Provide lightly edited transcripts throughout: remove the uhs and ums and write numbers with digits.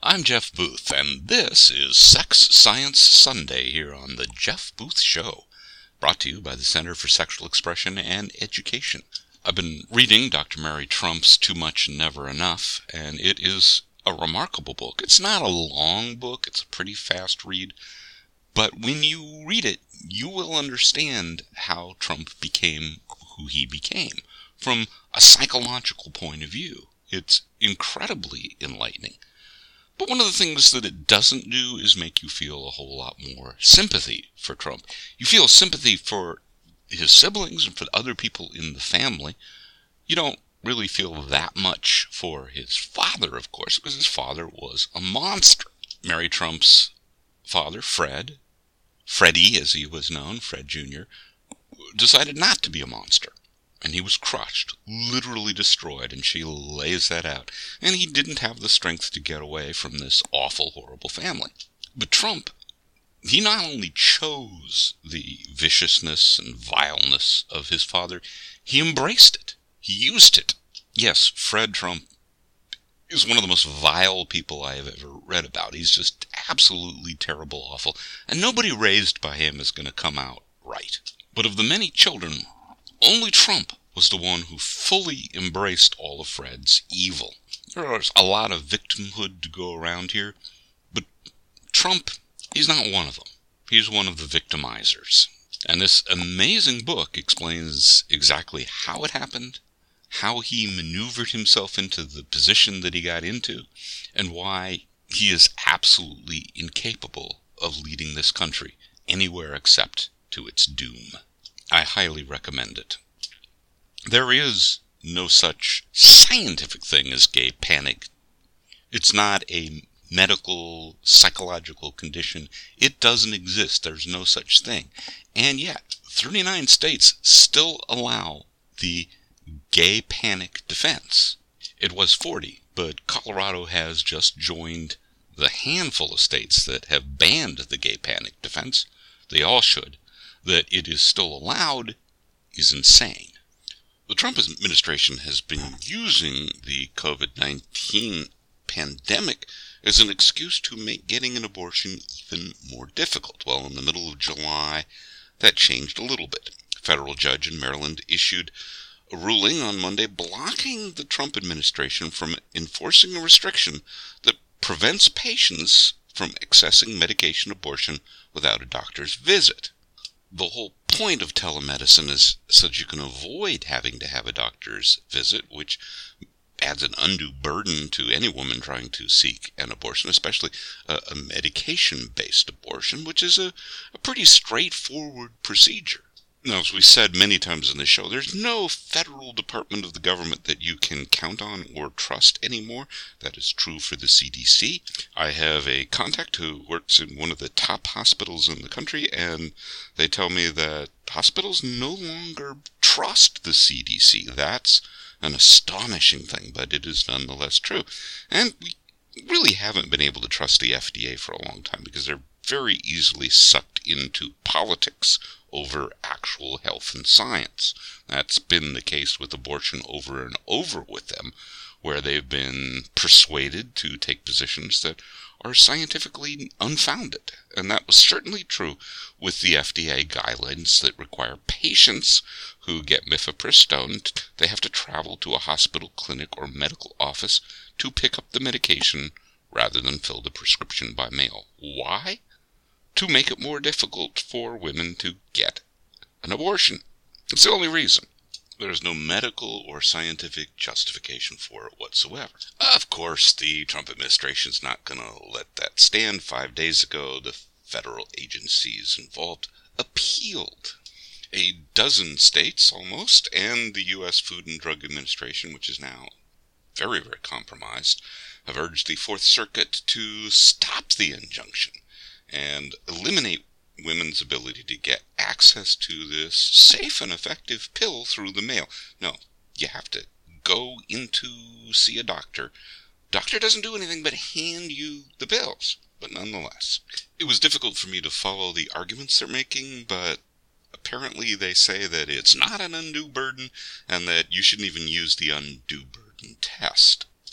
I'm Jeff Booth, and this is Sex Science Sunday here on The Jeff Booth Show, brought to you by the Center for Sexual Expression and Education. I've been reading Dr. Mary Trump's Too Much Never Enough, and it is a remarkable book. It's not a long book, it's a pretty fast read, but when you read it, you will understand how Trump became who he became from a psychological point of view. It's incredibly enlightening. But one of the things that it doesn't do is make you feel a whole lot more sympathy for Trump. You feel sympathy for his siblings and for other people in the family. You don't really feel that much for his father, of course, because his father was a monster. Mary Trump's father, Freddie as he was known, Fred Jr., decided not to be a monster. And he was crushed, literally destroyed, and she lays that out. And he didn't have the strength to get away from this awful, horrible family. But Trump, he not only chose the viciousness and vileness of his father, he embraced it. He used it. Yes, Fred Trump is one of the most vile people I have ever read about. He's just absolutely terrible, awful, and nobody raised by him is going to come out right. But of the many children, only Trump was the one who fully embraced all of Fred's evil. There's a lot of victimhood to go around here, but Trump, he's not one of them. He's one of the victimizers. And this amazing book explains exactly how it happened, how he maneuvered himself into the position that he got into, and why he is absolutely incapable of leading this country anywhere except to its doom. I highly recommend it. There is no such scientific thing as gay panic. It's not a medical, psychological condition. It doesn't exist. There's no such thing. And yet, 39 states still allow the gay panic defense. It was 40, but Colorado has just joined the handful of states that have banned the gay panic defense. They all should. That it is still allowed is insane. The Trump administration has been using the COVID-19 pandemic as an excuse to make getting an abortion even more difficult. Well, in the middle of July, that changed a little bit. A federal judge in Maryland issued a ruling on Monday blocking the Trump administration from enforcing a restriction that prevents patients from accessing medication abortion without a doctor's visit. The whole point of telemedicine is so that you can avoid having to have a doctor's visit, which adds an undue burden to any woman trying to seek an abortion, especially a medication-based abortion, which is a pretty straightforward procedure. Now, as we said many times in the show, there's no federal department of the government that you can count on or trust anymore. That is true for the CDC. I have a contact who works in one of the top hospitals in the country, and they tell me that hospitals no longer trust the CDC. That's an astonishing thing, but it is nonetheless true. And we really haven't been able to trust the FDA for a long time because they're very easily sucked into politics over actual health and science. That's been the case with abortion over and over with them, where they've been persuaded to take positions that are scientifically unfounded. And that was certainly true with the FDA guidelines that require patients who get mifepristone, they have to travel to a hospital, clinic, or medical office to pick up the medication rather than fill the prescription by mail. Why? To make it more difficult for women to get an abortion. It's the only reason. There's no medical or scientific justification for it whatsoever. Of course, the Trump administration's not going to let that stand. 5 days ago, the federal agencies involved appealed. A dozen states, almost, and the U.S. Food and Drug Administration, which is now very, very compromised, have urged the Fourth Circuit to stop the injunction and eliminate women's ability to get access to this safe and effective pill through the mail. No, you have to go in to see a doctor. Doctor doesn't do anything but hand you the pills, but nonetheless. It was difficult for me to follow the arguments they're making, but apparently they say that it's not an undue burden and that you shouldn't even use the undue burden test.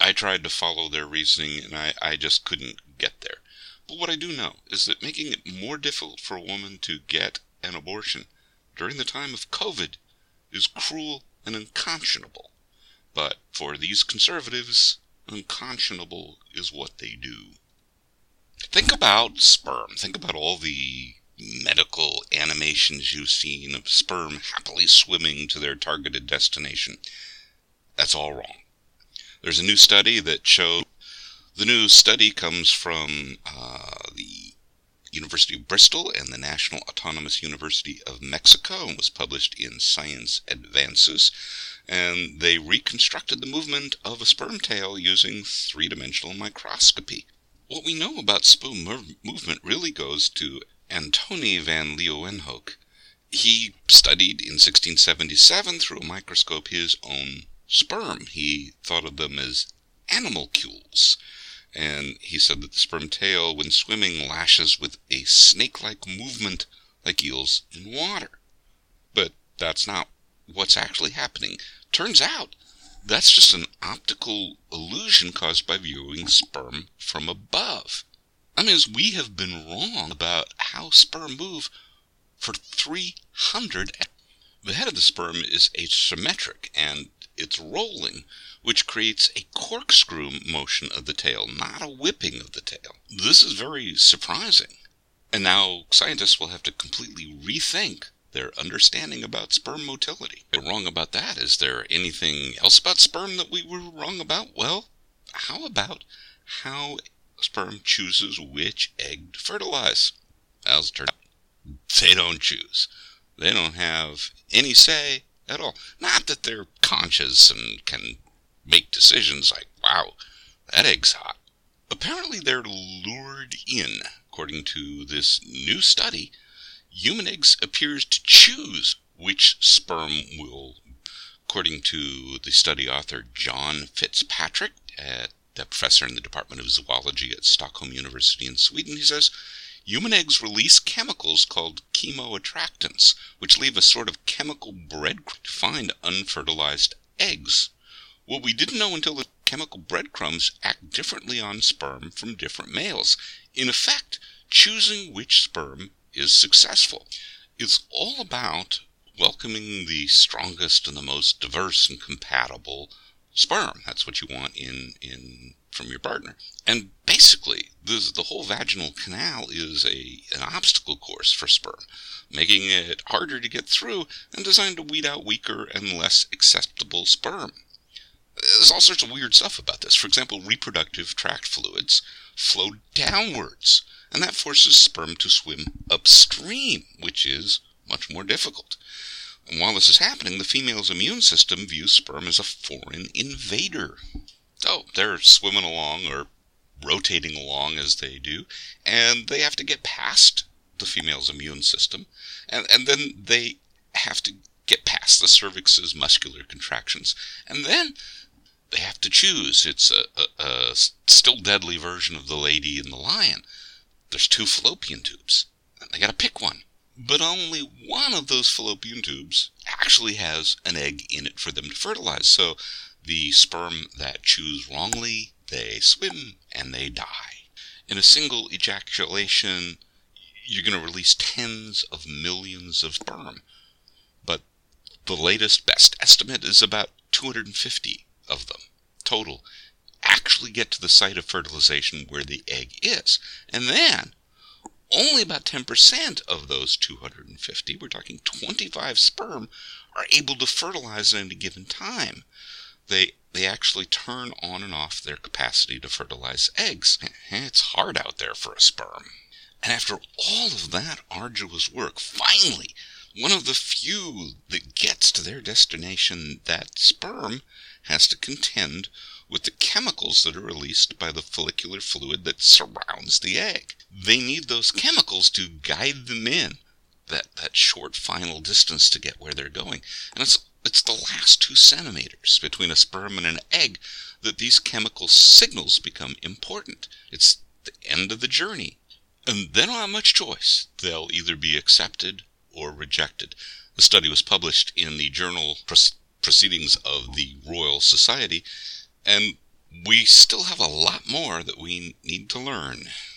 I tried to follow their reasoning, and I just couldn't get there. But what I do know is that making it more difficult for a woman to get an abortion during the time of COVID is cruel and unconscionable. But for these conservatives, unconscionable is what they do. Think about sperm. Think about all the medical animations you've seen of sperm happily swimming to their targeted destination. That's all wrong. There's a new study that shows. The new study comes from the University of Bristol and the National Autonomous University of Mexico and was published in Science Advances. And they reconstructed the movement of a sperm tail using three-dimensional microscopy. What we know about sperm movement really goes to Antony van Leeuwenhoek. He studied in 1677 through a microscope his own sperm. He thought of them as animalcules, and he said that the sperm tail, when swimming, lashes with a snake-like movement like eels in water. But that's not what's actually happening. Turns out that's just an optical illusion caused by viewing sperm from above. I mean, we have been wrong about how sperm move for 300. The head of the sperm is asymmetric, and it's rolling, which creates a corkscrew motion of the tail, not a whipping of the tail. This is very surprising, and now scientists will have to completely rethink their understanding about sperm motility. They're wrong about that. Is there anything else about sperm that we were wrong about? Well, how about how sperm chooses which egg to fertilize? As it turns out, they don't choose. They don't have any say at all. Not that they're conscious and can make decisions like, wow, that egg's hot. Apparently they're lured in. According to this new study, human eggs appears to choose which sperm will. According to the study author John Fitzpatrick, the professor in the Department of Zoology at Stockholm University in Sweden, he says, human eggs release chemicals called chemoattractants, which leave a sort of chemical breadcrumb to find unfertilized eggs. What we didn't know until the chemical breadcrumbs act differently on sperm from different males, in effect choosing which sperm is successful. It's all about welcoming the strongest and the most diverse and compatible sperm. That's what you want from your partner. And basically, the whole vaginal canal is an obstacle course for sperm, making it harder to get through and designed to weed out weaker and less acceptable sperm. There's all sorts of weird stuff about this. For example, reproductive tract fluids flow downwards, and that forces sperm to swim upstream, which is much more difficult. And while this is happening, the female's immune system views sperm as a foreign invader. So they're swimming along or rotating along as they do, and they have to get past the female's immune system, and then they have to get past the cervix's muscular contractions, and then they have to choose. It's a still deadly version of the lady and the lion. There's two fallopian tubes, and they gotta pick one. But only one of those fallopian tubes actually has an egg in it for them to fertilize. So the sperm that choose wrongly, they swim and they die. In a single ejaculation, you're going to release tens of millions of sperm. But the latest best estimate is about 250 of them total actually get to the site of fertilization where the egg is. And then only about 10% of those 250, we're talking 25 sperm, are able to fertilize at any given time. They actually turn on and off their capacity to fertilize eggs. It's hard out there for a sperm. And after all of that arduous work, finally, one of the few that gets to their destination, that sperm, has to contend with the chemicals that are released by the follicular fluid that surrounds the egg. They need those chemicals to guide them in that short final distance to get where they're going. And it's the last 2 centimeters between a sperm and an egg that these chemical signals become important. It's the end of the journey. And they don't have much choice. They'll either be accepted or rejected. The study was published in the journal Proceedings of the Royal Society, and we still have a lot more that we need to learn.